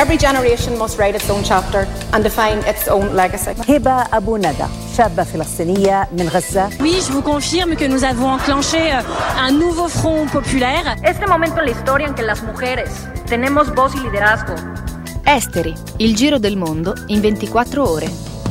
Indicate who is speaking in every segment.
Speaker 1: Every generation must write its own chapter and define its own legacy.
Speaker 2: هبة أبو ندى شابة فلسطينية من غزة.
Speaker 3: Oui, je vous confirme que nous avons enclenché un nouveau front populaire.
Speaker 4: Este momento en la historia en que las mujeres tenemos voz y liderazgo.
Speaker 5: Esteri, il giro del mondo in 24 ore.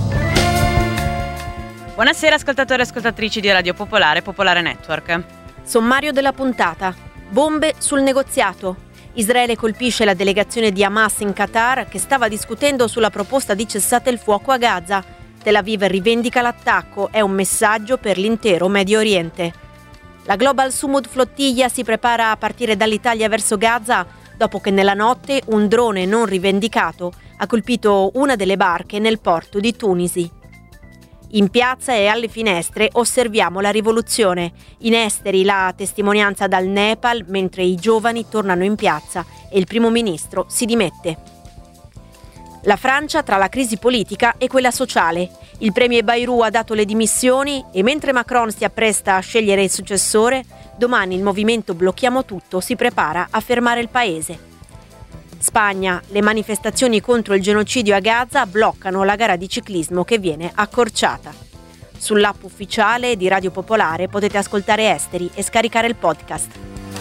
Speaker 6: Buonasera ascoltatori e ascoltatrici di Radio Popolare, Popolare Network.
Speaker 7: Sommario della puntata. Bombe sul negoziato. Israele colpisce la delegazione di Hamas in Qatar che stava discutendo sulla proposta di cessate il fuoco a Gaza. Tel Aviv rivendica l'attacco, è un messaggio per l'intero Medio Oriente. La Global Sumud Flottiglia si prepara a partire dall'Italia verso Gaza dopo che nella notte un drone non rivendicato ha colpito una delle barche nel porto di Tunisi. In piazza e alle finestre osserviamo la rivoluzione. In Esteri la testimonianza dal Nepal mentre i giovani tornano in piazza e il primo ministro si dimette. La Francia tra la crisi politica e quella sociale. Il premier Bayrou ha dato le dimissioni e mentre Macron si appresta a scegliere il successore, domani il movimento Blocchiamo Tutto si prepara a fermare il paese. Spagna, le manifestazioni contro il genocidio a Gaza bloccano la gara di ciclismo che viene accorciata. Sull'app ufficiale di Radio Popolare potete ascoltare Esteri e scaricare il podcast.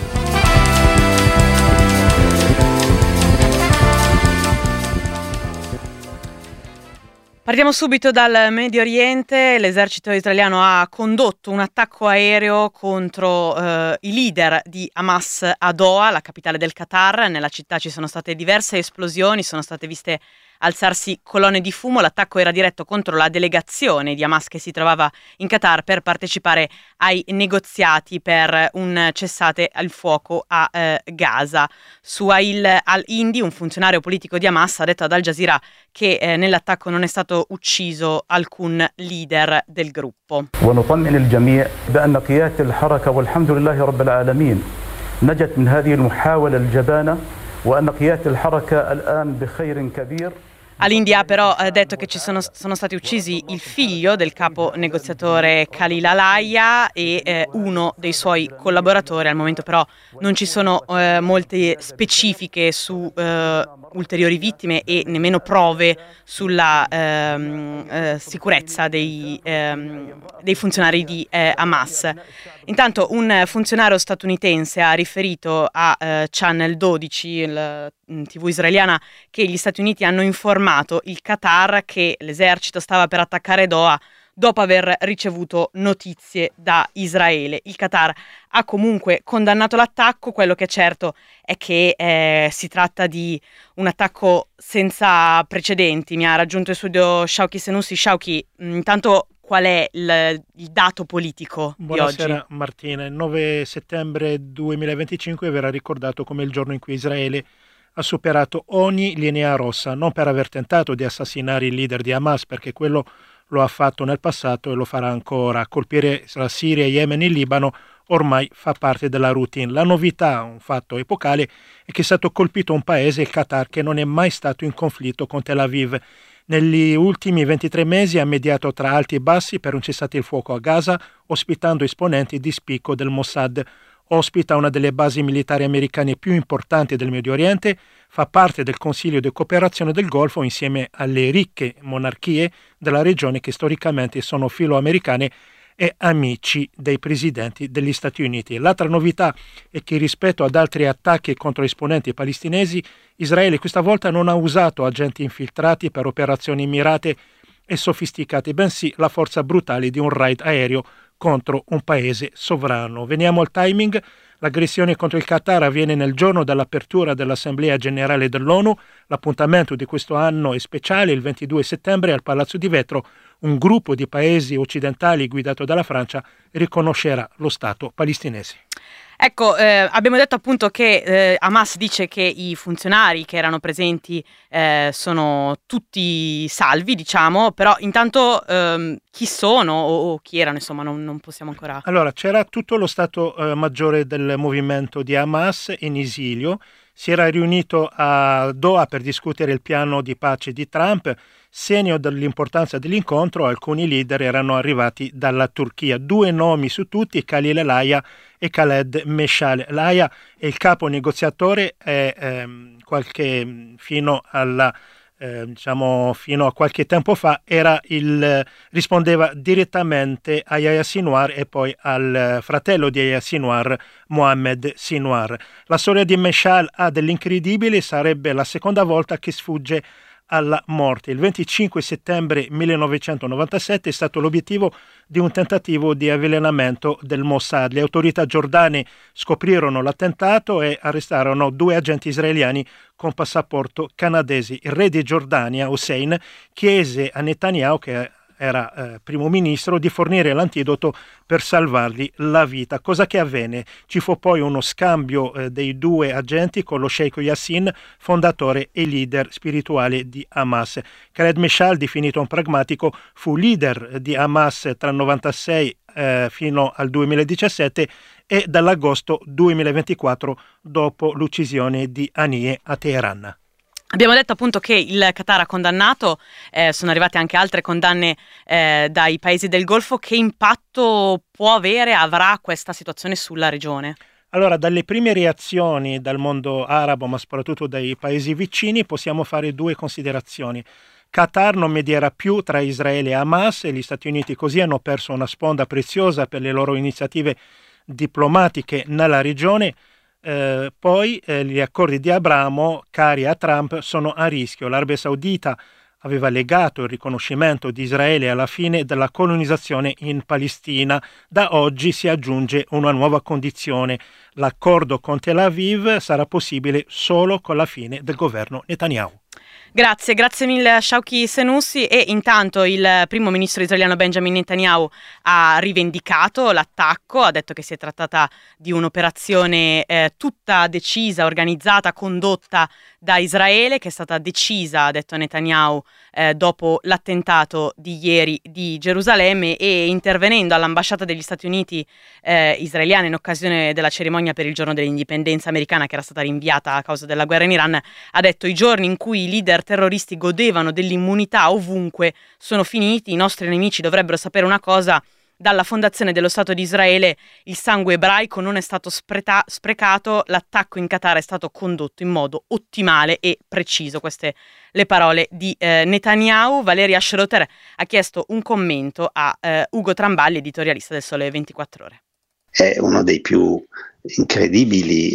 Speaker 6: Partiamo subito dal Medio Oriente. L'esercito israeliano ha condotto un attacco aereo contro i leader di Hamas a Doha, la capitale del Qatar. Nella città ci sono state diverse esplosioni, sono state viste alzarsi colonne di fumo. L'attacco era diretto contro la delegazione di Hamas che si trovava in Qatar per partecipare ai negoziati per un cessate il fuoco a Gaza. Suhail al-Hindi, un funzionario politico di Hamas, ha detto ad Al Jazeera che nell'attacco non è stato ucciso alcun leader del gruppo.
Speaker 8: ونطمئن الجميع بأن قيادة الحركة والحمد لله رب العالمين نجت من هذه المحاولة الجبانة وأن قيادة الحركة الآن بخير كبير.
Speaker 6: All'India ha però detto che sono stati uccisi il figlio del capo negoziatore Khalil Alaya e uno dei suoi collaboratori. Al momento però non ci sono molte specifiche su ulteriori vittime e nemmeno prove sulla sicurezza dei funzionari di Hamas. Intanto un funzionario statunitense ha riferito a Channel 12, la TV israeliana, che gli Stati Uniti hanno informato il Qatar che l'esercito stava per attaccare Doha dopo aver ricevuto notizie da Israele. Il Qatar ha comunque condannato l'attacco. Quello che è certo è che si tratta di un attacco senza precedenti. Mi ha raggiunto in studio Shauki Senussi. Shauki, intanto qual è il dato politico di oggi?
Speaker 9: Buonasera Martina. Il 9 settembre 2025 verrà ricordato come il giorno in cui Israele ha superato ogni linea rossa, non per aver tentato di assassinare il leader di Hamas, perché quello lo ha fatto nel passato e lo farà ancora. Colpire la Siria, Yemen e il Libano ormai fa parte della routine. La novità, un fatto epocale, è che è stato colpito un paese, il Qatar, che non è mai stato in conflitto con Tel Aviv. Negli ultimi 23 mesi ha mediato tra alti e bassi per un cessate il fuoco a Gaza, ospitando esponenti di spicco del Mossad. Ospita una delle basi militari americane più importanti del Medio Oriente, fa parte del Consiglio di cooperazione del Golfo insieme alle ricche monarchie della regione che storicamente sono filoamericane e amici dei presidenti degli Stati Uniti. L'altra novità è che rispetto ad altri attacchi contro esponenti palestinesi, Israele questa volta non ha usato agenti infiltrati per operazioni mirate e sofisticate, bensì la forza brutale di un raid aereo contro un paese sovrano. Veniamo al timing. L'aggressione contro il Qatar avviene nel giorno dell'apertura dell'Assemblea Generale dell'ONU. L'appuntamento di questo anno è speciale. Il 22 settembre al Palazzo di Vetro un gruppo di paesi occidentali guidato dalla Francia riconoscerà lo Stato palestinese.
Speaker 6: Ecco, abbiamo detto appunto che Hamas dice che i funzionari che erano presenti sono tutti salvi, diciamo, però intanto chi sono o chi erano, insomma, non possiamo ancora...
Speaker 9: Allora, c'era tutto lo Stato maggiore del movimento di Hamas in esilio, si era riunito a Doha per discutere il piano di pace di Trump. Segno dell'importanza dell'incontro, alcuni leader erano arrivati dalla Turchia. 2 nomi su tutti, Khalil el-Aya e Khaled Meshal. El-Aya è il capo negoziatore fino a qualche tempo fa rispondeva direttamente a Yahya Sinwar e poi al fratello di Yahya Sinwar, Mohammed Sinwar. La storia di Meshal ha dell'incredibile, sarebbe la seconda volta che sfugge alla morte. Il 25 settembre 1997 è stato l'obiettivo di un tentativo di avvelenamento del Mossad. Le autorità giordane scoprirono l'attentato e arrestarono 2 agenti israeliani con passaporto canadesi. Il re di Giordania, Hussein, chiese a Netanyahu, che era primo ministro, di fornire l'antidoto per salvargli la vita, cosa che avvenne. Ci fu poi uno scambio dei 2 agenti con lo Sheikh Yassin, fondatore e leader spirituale di Hamas. Khaled Meshal, definito un pragmatico, fu leader di Hamas tra il 1996 fino al 2017 e dall'agosto 2024 dopo l'uccisione di Haniyeh a Teheran.
Speaker 6: Abbiamo detto appunto che il Qatar ha condannato, sono arrivate anche altre condanne dai paesi del Golfo. Che impatto avrà questa situazione sulla regione?
Speaker 9: Allora, dalle prime reazioni dal mondo arabo, ma soprattutto dai paesi vicini, possiamo fare 2 considerazioni. Qatar non medierà più tra Israele e Hamas e gli Stati Uniti così hanno perso una sponda preziosa per le loro iniziative diplomatiche nella regione. Poi gli accordi di Abramo, cari a Trump, sono a rischio. L'Arabia Saudita aveva legato il riconoscimento di Israele alla fine della colonizzazione in Palestina. Da oggi si aggiunge una nuova condizione. L'accordo con Tel Aviv sarà possibile solo con la fine del governo Netanyahu.
Speaker 6: Grazie mille Shawki Senussi. E intanto il primo ministro israeliano Benjamin Netanyahu ha rivendicato l'attacco, ha detto che si è trattata di un'operazione tutta decisa, organizzata, condotta da Israele, che è stata decisa, ha detto Netanyahu, dopo l'attentato di ieri di Gerusalemme. E intervenendo all'ambasciata degli Stati Uniti israeliana in occasione della cerimonia per il giorno dell'indipendenza americana, che era stata rinviata a causa della guerra in Iran, ha detto: i giorni in cui i leader terroristi godevano dell'immunità ovunque sono finiti. I nostri nemici dovrebbero sapere una cosa: dalla fondazione dello Stato di Israele il sangue ebraico non è stato sprecato, l'attacco in Qatar è stato condotto in modo ottimale e preciso. Queste le parole di Netanyahu. Valeria Schroeter ha chiesto un commento a Ugo Tramballi, editorialista del Sole 24 Ore.
Speaker 10: È uno dei più incredibili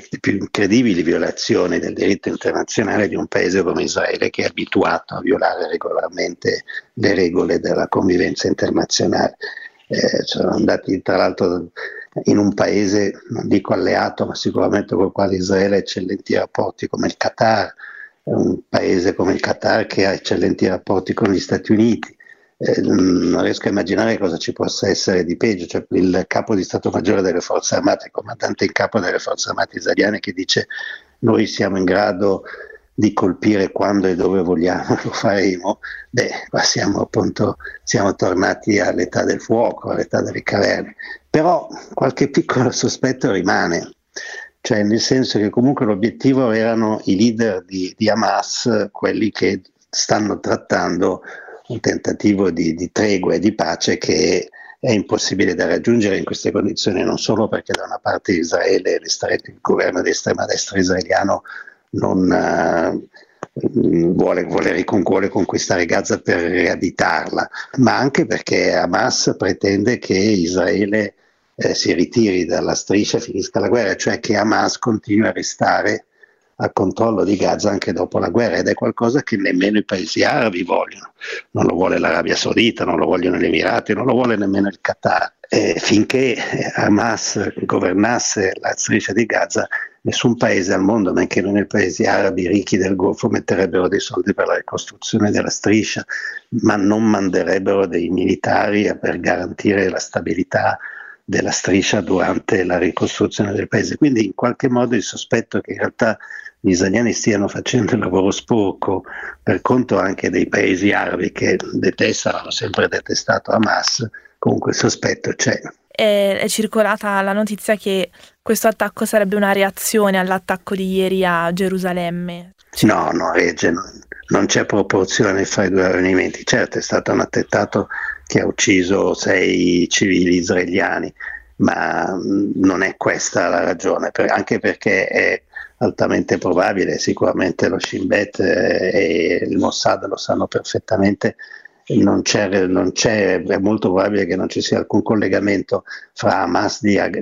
Speaker 10: violazioni del diritto internazionale di un paese come Israele, che è abituato a violare regolarmente le regole della convivenza internazionale. Sono andati tra l'altro in un paese, non dico alleato, ma sicuramente con il quale Israele ha eccellenti rapporti, come il Qatar, un paese come il Qatar che ha eccellenti rapporti con gli Stati Uniti. Non riesco a immaginare cosa ci possa essere di peggio. Cioè, il capo di Stato Maggiore delle Forze Armate, il comandante in capo delle Forze Armate israeliane, che dice: noi siamo in grado di colpire quando e dove vogliamo, lo faremo. Qua siamo tornati all'età del fuoco, all'età delle caverne. Però qualche piccolo sospetto rimane, cioè nel senso che comunque l'obiettivo erano i leader di Hamas, quelli che stanno trattando un tentativo di tregua e di pace che è impossibile da raggiungere in queste condizioni, non solo perché da una parte Israele, il governo di estrema destra israeliano non vuole conquistare Gaza per riabitarla, ma anche perché Hamas pretende che Israele si ritiri dalla striscia e finisca la guerra, cioè che Hamas continui a restare al controllo di Gaza anche dopo la guerra, ed è qualcosa che nemmeno i paesi arabi vogliono. Non lo vuole l'Arabia Saudita, non lo vogliono gli Emirati, non lo vuole nemmeno il Qatar. Finché Hamas governasse la striscia di Gaza, nessun paese al mondo, neanche nei paesi arabi ricchi del Golfo, metterebbero dei soldi per la ricostruzione della striscia, ma non manderebbero dei militari per garantire la stabilità della striscia durante la ricostruzione del paese. Quindi in qualche modo il sospetto che in realtà gli israeliani stiano facendo il lavoro sporco per conto anche dei paesi arabi che hanno sempre detestato Hamas, comunque il sospetto c'è.
Speaker 11: è circolata la notizia che questo attacco sarebbe una reazione all'attacco di ieri a Gerusalemme.
Speaker 10: No, Regge, non c'è proporzione fra i due avvenimenti. Certo, è stato un attentato che ha ucciso 6 civili israeliani, ma non è questa la ragione, anche perché è altamente probabile, sicuramente lo Shin Bet e il Mossad lo sanno perfettamente, è molto probabile che non ci sia alcun collegamento fra Hamas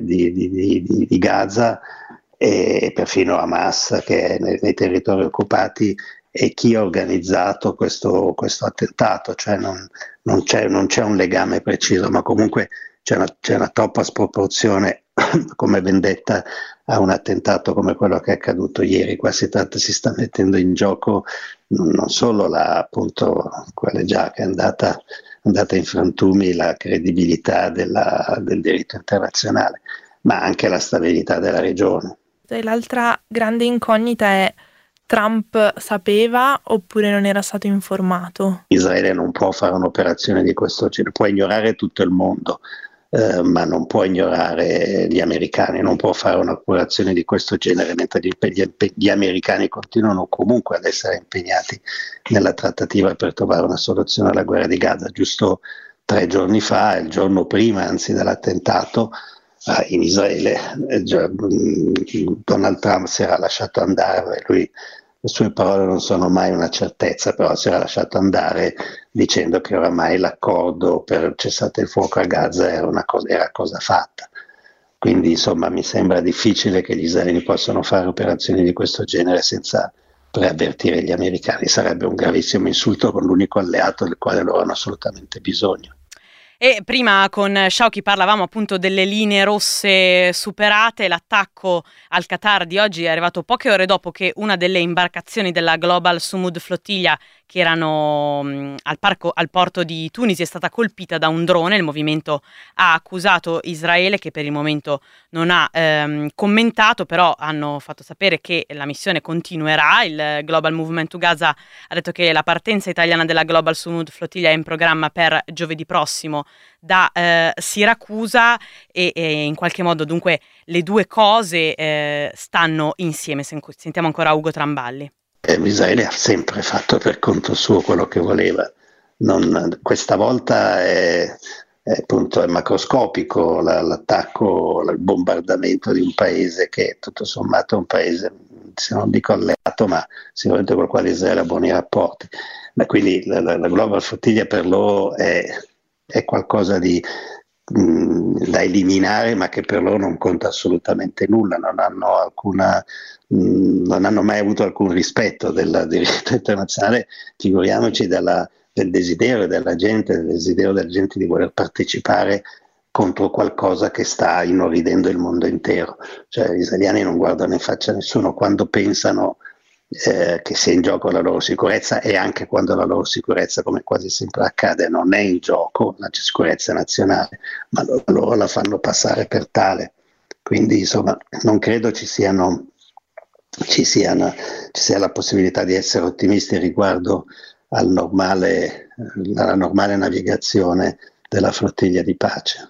Speaker 10: di Gaza e perfino Hamas che è nei territori occupati e chi ha organizzato questo attentato, cioè non c'è un legame preciso, ma comunque c'è una troppa sproporzione come vendetta a un attentato come quello che è accaduto ieri. Qua si sta mettendo in gioco non solo quella già che è andata in frantumi la credibilità del diritto internazionale, ma anche la stabilità della regione.
Speaker 11: E l'altra grande incognita è: Trump sapeva oppure non era stato informato?
Speaker 10: Israele non può fare un'operazione di questo genere, può ignorare tutto il mondo, ma non può ignorare gli americani, non può fare un'operazione di questo genere mentre gli americani continuano comunque ad essere impegnati nella trattativa per trovare una soluzione alla guerra di Gaza. Giusto 3 giorni fa, il giorno prima anzi dell'attentato, in Israele Donald Trump si era lasciato andare, le sue parole non sono mai una certezza, però si era lasciato andare dicendo che oramai l'accordo per cessate il fuoco a Gaza era cosa fatta. Quindi insomma mi sembra difficile che gli israeliani possano fare operazioni di questo genere senza preavvertire gli americani. Sarebbe un gravissimo insulto con l'unico alleato del quale loro hanno assolutamente bisogno.
Speaker 6: E prima con Sciauchi parlavamo appunto delle linee rosse superate. L'attacco al Qatar di oggi è arrivato poche ore dopo che una delle imbarcazioni della Global Sumud Flottiglia che erano al porto di Tunisi è stata colpita da un drone. Il movimento ha accusato Israele, che per il momento non ha commentato, però hanno fatto sapere che la missione continuerà. Il Global Movement to Gaza ha detto che la partenza italiana della Global Sumud Flottiglia è in programma per giovedì prossimo da Siracusa e in qualche modo dunque le due cose stanno insieme. Sentiamo ancora Ugo Tramballi.
Speaker 10: Israele ha sempre fatto per conto suo quello che voleva. Questa volta è macroscopico l'attacco, il bombardamento di un paese che tutto sommato è un paese, se non dico alleato, ma sicuramente con il quale Israele ha buoni rapporti. Ma quindi la Global Flottiglia per loro è qualcosa da eliminare, ma che per loro non conta assolutamente nulla, non hanno mai avuto alcun rispetto del diritto internazionale, figuriamoci del desiderio della gente di voler partecipare contro qualcosa che sta inorridendo il mondo intero. Cioè, gli israeliani non guardano in faccia a nessuno quando pensano che sia in gioco la loro sicurezza, e anche quando la loro sicurezza, come quasi sempre accade, non è in gioco, la sicurezza nazionale, ma loro la fanno passare per tale. Quindi insomma non credo ci sia la possibilità di essere ottimisti riguardo alla normale navigazione della flottiglia di pace.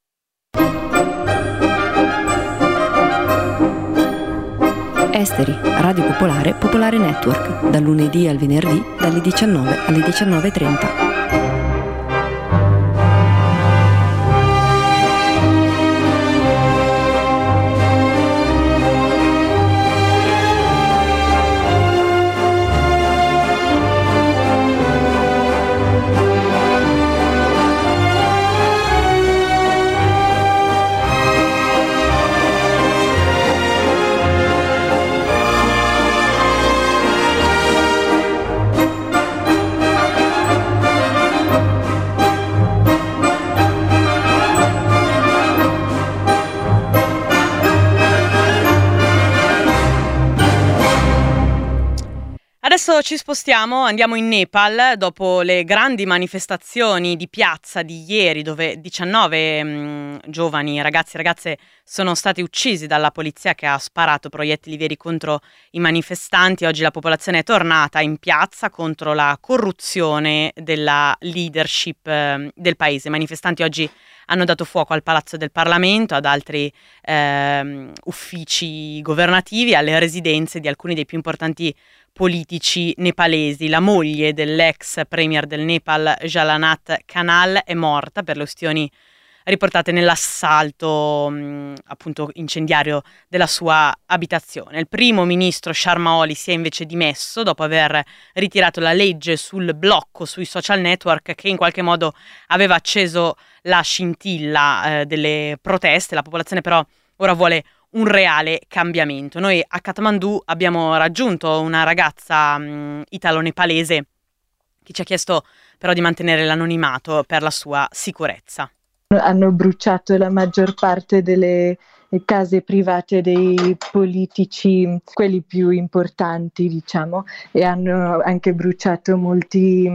Speaker 12: Esteri, Radio Popolare, Popolare Network, dal lunedì al venerdì, dalle 19 alle 19:30.
Speaker 6: Adesso ci spostiamo, andiamo in Nepal dopo le grandi manifestazioni di piazza di ieri, dove 19 giovani ragazzi e ragazze sono stati uccisi dalla polizia che ha sparato proiettili veri contro i manifestanti. Oggi la popolazione è tornata in piazza contro la corruzione della leadership del paese. I manifestanti oggi hanno dato fuoco al Palazzo del Parlamento, ad altri uffici governativi, alle residenze di alcuni dei più importanti politici nepalesi. La moglie dell'ex premier del Nepal, Jalannath Kanal, è morta per le ustioni riportate nell'assalto appunto incendiario della sua abitazione. Il primo ministro Sharma Oli si è invece dimesso dopo aver ritirato la legge sul blocco sui social network che in qualche modo aveva acceso la scintilla delle proteste. La popolazione però ora vuole un reale cambiamento. Noi a Kathmandu abbiamo raggiunto una ragazza italo-nepalese che ci ha chiesto però di mantenere l'anonimato per la sua sicurezza.
Speaker 13: Hanno bruciato la maggior parte delle case private dei politici, quelli più importanti, diciamo, e hanno anche bruciato molti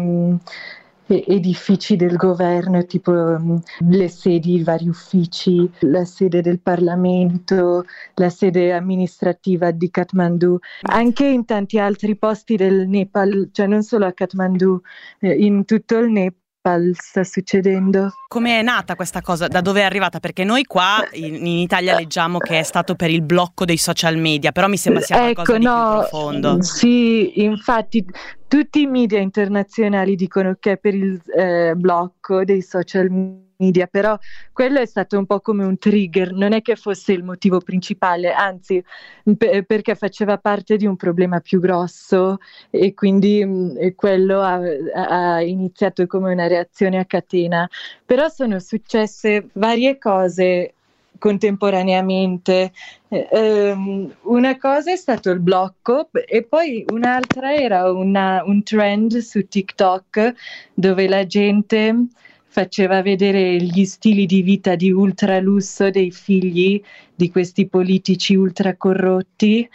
Speaker 13: edifici del governo, tipo le sedi, i vari uffici, la sede del Parlamento, la sede amministrativa di Kathmandu, anche in tanti altri posti del Nepal, cioè non solo a Kathmandu, in tutto il Nepal sta succedendo.
Speaker 6: Come è nata questa cosa? Da dove è arrivata? Perché noi qua in Italia leggiamo che è stato per il blocco dei social media, però mi sembra sia qualcosa di più profondo.
Speaker 13: Sì, infatti tutti i media internazionali dicono che è per il blocco dei social media, però quello è stato un po' come un trigger, non è che fosse il motivo principale, anzi perché faceva parte di un problema più grosso e quindi quello ha iniziato come una reazione a catena. Però sono successe varie cose contemporaneamente. Una cosa è stato il blocco e poi un'altra era un trend su TikTok dove la gente faceva vedere gli stili di vita di ultralusso dei figli di questi politici ultra corrotti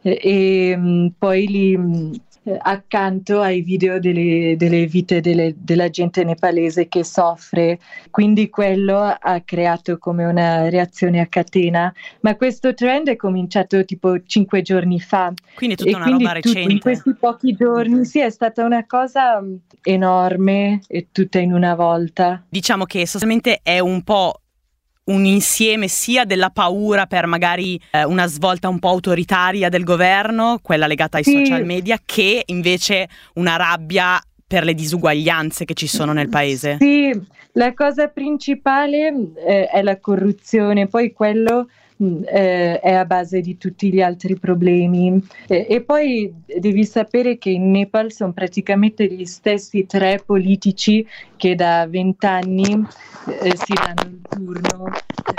Speaker 13: e poi li accanto ai video delle vite della gente nepalese che soffre, quindi quello ha creato come una reazione a catena, ma questo trend è cominciato tipo 5 giorni fa,
Speaker 6: quindi è tutta una roba recente.
Speaker 13: In questi pochi giorni sì, è stata una cosa enorme e tutta in una volta.
Speaker 6: Diciamo che sostanzialmente è un po' un insieme sia della paura per magari una svolta un po' autoritaria del governo, quella legata ai social media, che invece una rabbia per le disuguaglianze che ci sono nel paese.
Speaker 13: Sì, la cosa principale è la corruzione, poi quello è a base di tutti gli altri problemi e poi devi sapere che in Nepal sono praticamente gli stessi 3 politici che da 20 anni si danno il turno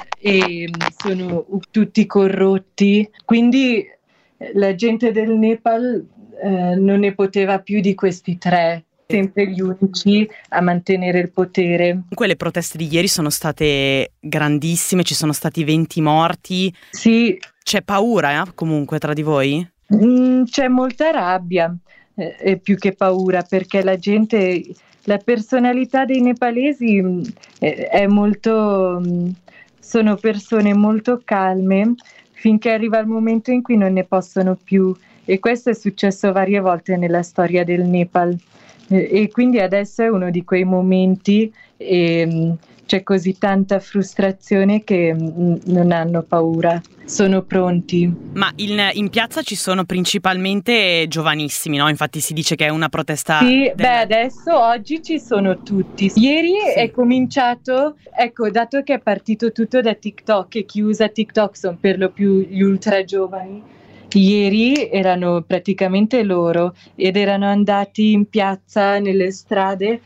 Speaker 13: e sono tutti corrotti, quindi la gente del Nepal non ne poteva più di questi 3. Sempre gli unici a mantenere il potere.
Speaker 6: Comunque le proteste di ieri sono state grandissime, ci sono stati 20 morti.
Speaker 13: Sì.
Speaker 6: C'è paura comunque tra di voi?
Speaker 13: C'è molta rabbia, più che paura, perché la gente, la personalità dei nepalesi è molto, sono persone molto calme finché arriva il momento in cui non ne possono più, e questo è successo varie volte nella storia del Nepal. E quindi adesso è uno di quei momenti e c'è così tanta frustrazione che non hanno paura, sono pronti.
Speaker 6: Ma in piazza ci sono principalmente giovanissimi, no? Infatti si dice che è una protesta...
Speaker 13: Sì, adesso oggi ci sono tutti. Ieri è cominciato, ecco, dato che è partito tutto da TikTok e chi usa TikTok sono per lo più gli ultra giovani. Ieri erano praticamente loro ed erano andati in piazza, nelle strade,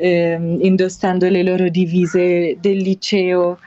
Speaker 13: indossando le loro divise del liceo,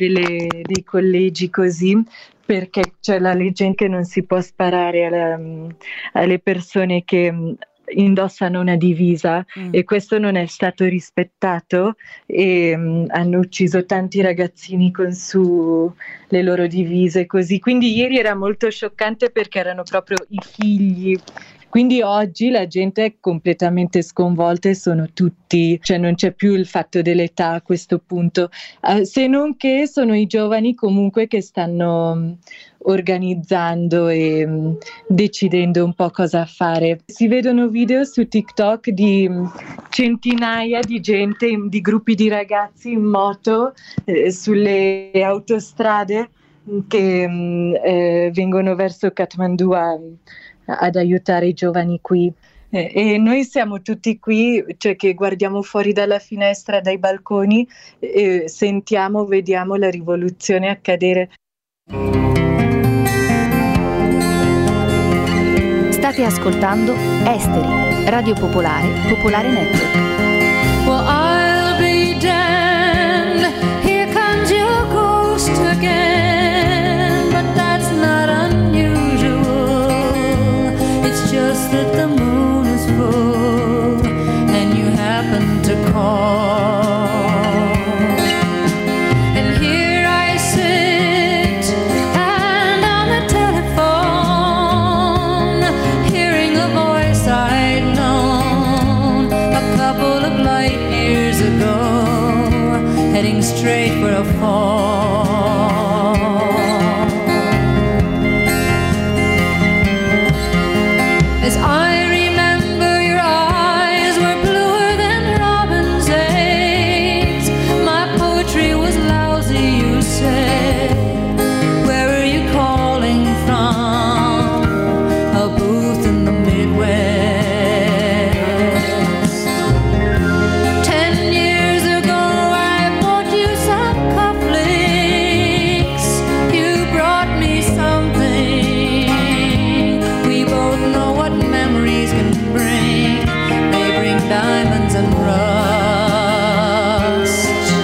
Speaker 13: dei collegi, così, perché c'è la legge che non si può sparare alle persone che indossano una divisa e questo non è stato rispettato e hanno ucciso tanti ragazzini con su le loro divise così, quindi ieri era molto scioccante perché erano proprio i figli Quindi oggi la gente è completamente sconvolta e sono tutti, cioè non c'è più il fatto dell'età a questo punto, se non che sono i giovani comunque che stanno organizzando e decidendo un po' cosa fare. Si vedono video su TikTok di centinaia di gente, di gruppi di ragazzi in moto sulle autostrade che vengono verso Kathmandu ad aiutare i giovani qui. E noi siamo tutti qui, cioè che guardiamo fuori dalla finestra, dai balconi e sentiamo, vediamo la rivoluzione accadere.
Speaker 5: State ascoltando Esteri, Radio Popolare, Popolare Network.
Speaker 14: Well, I'll be damned, here comes your ghost again, but that's not unusual, it's just that the moon is full, and you happen to call, and here I sit, and on the telephone, hearing a voice I'd known a couple of light years ago, heading straight for a fall. As I remember, your eyes were bluer than robin's eggs. My poetry was lousy, you said. Where are you calling from? A booth in the Midwest. 10 years ago I bought you some cufflinks. You brought me something. We both know what memories can bring. They bring diamonds and rust.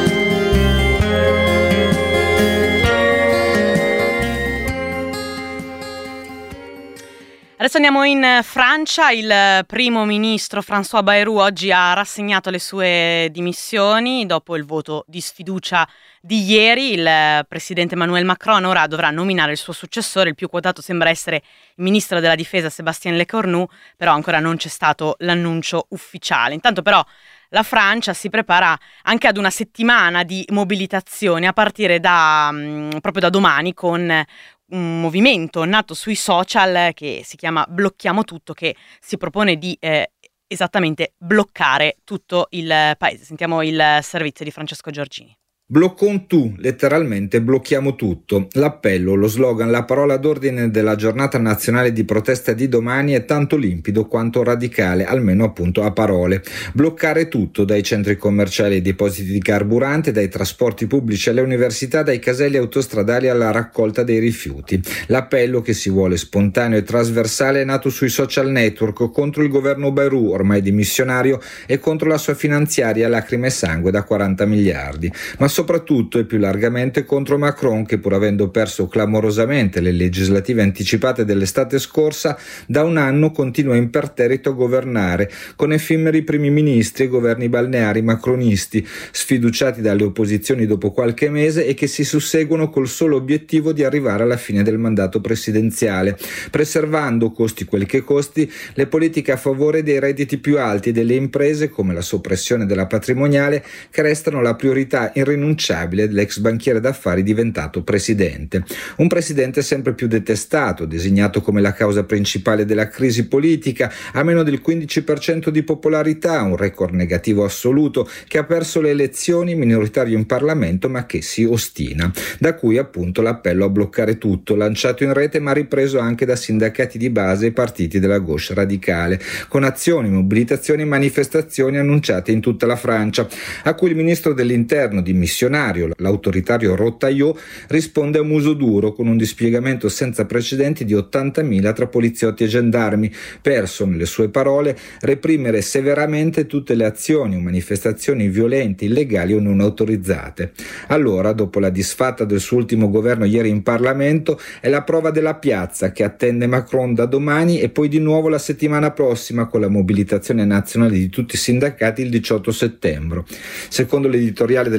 Speaker 6: Adesso andiamo in Francia. Il primo ministro François Bayrou oggi ha rassegnato le sue dimissioni dopo il voto di sfiducia di ieri. Il presidente Emmanuel Macron ora dovrà nominare il suo successore. Il più quotato sembra essere il ministro della difesa Sébastien Lecornu, però ancora non c'è stato l'annuncio ufficiale. Intanto però la Francia si prepara anche ad una settimana di mobilitazioni a partire proprio da domani, con un movimento nato sui social che si chiama Blocchiamo Tutto, che si propone di esattamente bloccare tutto il paese. Sentiamo il servizio di Francesco Giorgini.
Speaker 15: Bloccons tout, letteralmente blocchiamo tutto. L'appello, lo slogan, la parola d'ordine della giornata nazionale di protesta di domani è tanto limpido quanto radicale, almeno appunto a parole. Bloccare tutto, dai centri commerciali ai depositi di carburante, dai trasporti pubblici alle università, dai caselli autostradali alla raccolta dei rifiuti. L'appello, che si vuole spontaneo e trasversale, è nato sui social network contro il governo Bayrou, ormai dimissionario, e contro la sua finanziaria lacrime e sangue da 40 miliardi. Ma soprattutto e più largamente contro Macron, che pur avendo perso clamorosamente le legislative anticipate dell'estate scorsa, da un anno continua imperterrito a governare, con effimeri primi ministri e governi balneari macronisti, sfiduciati dalle opposizioni dopo qualche mese e che si susseguono col solo obiettivo di arrivare alla fine del mandato presidenziale, preservando, costi quel che costi, le politiche a favore dei redditi più alti e delle imprese, come la soppressione della patrimoniale, che restano la priorità irrinunciabile dell'ex banchiere d'affari diventato presidente. Un presidente sempre più detestato, designato come la causa principale della crisi politica, a meno del 15% di popolarità, un record negativo assoluto, che ha perso le elezioni, minoritario in Parlamento, ma che si ostina. Da cui appunto l'appello a bloccare tutto, lanciato in rete ma ripreso anche da sindacati di base e partiti della gauche radicale, con azioni, mobilitazioni e manifestazioni annunciate in tutta la Francia, a cui il ministro dell'interno dimissionario, l'autoritario Rotaillot, risponde a muso duro con un dispiegamento senza precedenti di 80.000 tra poliziotti e gendarmi, perso, nelle sue parole, reprimere severamente tutte le azioni o manifestazioni violente, illegali o non autorizzate. Allora, dopo la disfatta del suo ultimo governo ieri in Parlamento, è la prova della piazza che attende Macron da domani e poi di nuovo la settimana prossima con la mobilitazione nazionale di tutti i sindacati il 18 settembre. Secondo l'editoriale del quotidiano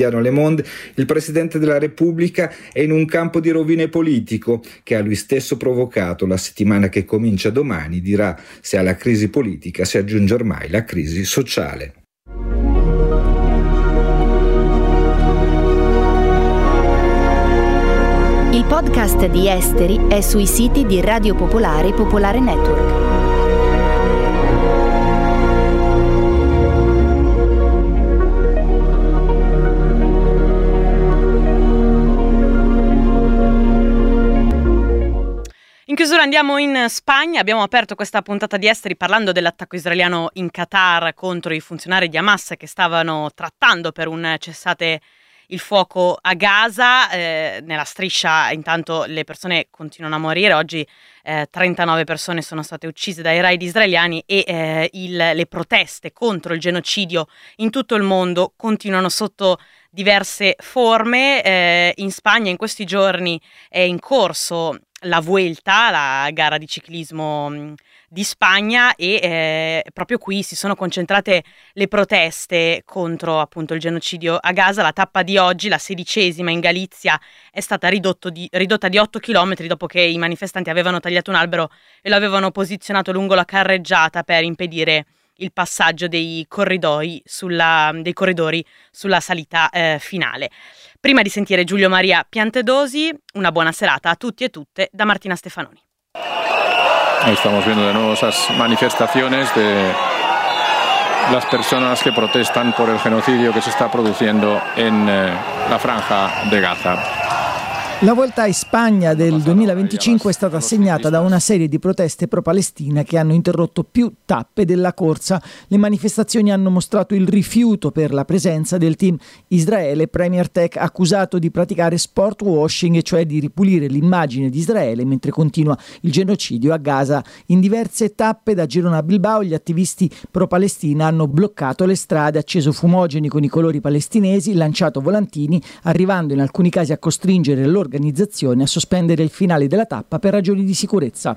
Speaker 15: quotidiano Le Monde, il Presidente della Repubblica è in un campo di rovine politico che ha lui stesso provocato. La settimana che comincia domani dirà se alla crisi politica si aggiunge ormai la crisi sociale.
Speaker 5: Il podcast di Esteri è sui siti di Radio Popolare e Popolare Network.
Speaker 6: In chiusura andiamo in Spagna. Abbiamo aperto questa puntata di Esteri parlando dell'attacco israeliano in Qatar contro i funzionari di Hamas che stavano trattando per un cessate il fuoco a Gaza. Nella striscia intanto le persone continuano a morire. Oggi 39 persone sono state uccise dai raid israeliani e le proteste contro il genocidio in tutto il mondo continuano sotto diverse forme. In Spagna in questi giorni è in corso la Vuelta, la gara di ciclismo di Spagna, e proprio qui si sono concentrate le proteste contro appunto il genocidio a Gaza. La tappa di oggi, la 16ª in Galizia, è stata ridotta di 8 km dopo che i manifestanti avevano tagliato un albero e lo avevano posizionato lungo la carreggiata per impedire il passaggio dei corridori sulla salita finale. Prima di sentire Giulio Maria Piantedosi, una buona serata a tutti e tutte da Martina Stefanoni.
Speaker 16: Estamos viendo de nuevo esas manifestaciones de las personas que protestan por el genocidio que se está produciendo en la franja de Gaza.
Speaker 17: La Vuelta a Spagna del 2025 è stata segnata da una serie di proteste pro-Palestina che hanno interrotto più tappe della corsa. Le manifestazioni hanno mostrato il rifiuto per la presenza del team Israele Premier Tech, accusato di praticare sport washing, cioè di ripulire l'immagine di Israele mentre continua il genocidio a Gaza. In diverse tappe da Girona a Bilbao gli attivisti pro-Palestina hanno bloccato le strade, acceso fumogeni con i colori palestinesi, lanciato volantini, arrivando in alcuni casi a costringere l'organizzazione a sospendere il finale della tappa per ragioni di sicurezza.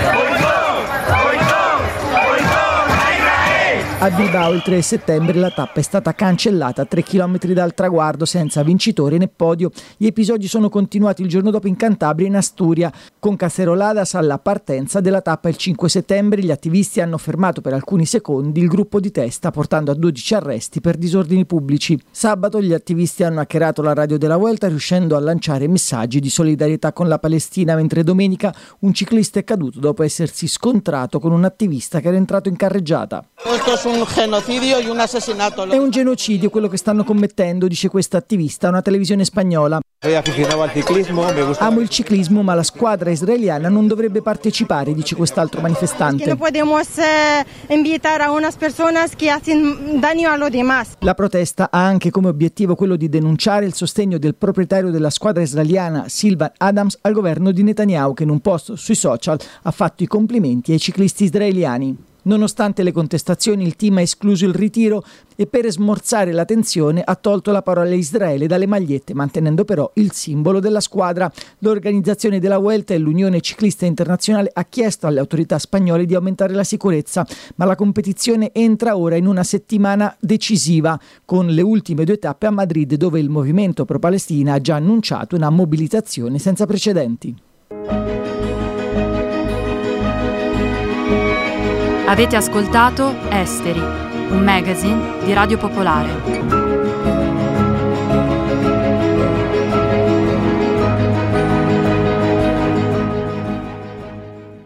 Speaker 17: A Bilbao il 3 settembre la tappa è stata cancellata a 3 km dal traguardo senza vincitore né podio. Gli episodi sono continuati il giorno dopo in Cantabria e in Asturia. Con caceroladas alla partenza della tappa il 5 settembre gli attivisti hanno fermato per alcuni secondi il gruppo di testa, portando a 12 arresti per disordini pubblici. Sabato gli attivisti hanno hackerato la radio della Vuelta riuscendo a lanciare messaggi di solidarietà con la Palestina, mentre domenica un ciclista è caduto dopo essersi scontrato con un attivista che era entrato in carreggiata. È un genocidio quello che stanno commettendo, dice questa attivista a una televisione spagnola. Amo il ciclismo, ma la squadra israeliana non dovrebbe partecipare, dice quest'altro manifestante. La protesta ha anche come obiettivo quello di denunciare il sostegno del proprietario della squadra israeliana Silvan Adams al governo di Netanyahu, che in un post sui social ha fatto i complimenti ai ciclisti israeliani. Nonostante le contestazioni, il team ha escluso il ritiro e per smorzare la tensione ha tolto la parola Israele dalle magliette, mantenendo però il simbolo della squadra. L'organizzazione della Vuelta e l'Unione Ciclista Internazionale ha chiesto alle autorità spagnole di aumentare la sicurezza, ma la competizione entra ora in una settimana decisiva, con le ultime 2 tappe a Madrid, dove il movimento pro-Palestina ha già annunciato una mobilitazione senza precedenti.
Speaker 18: Avete ascoltato Esteri, un magazine di Radio Popolare.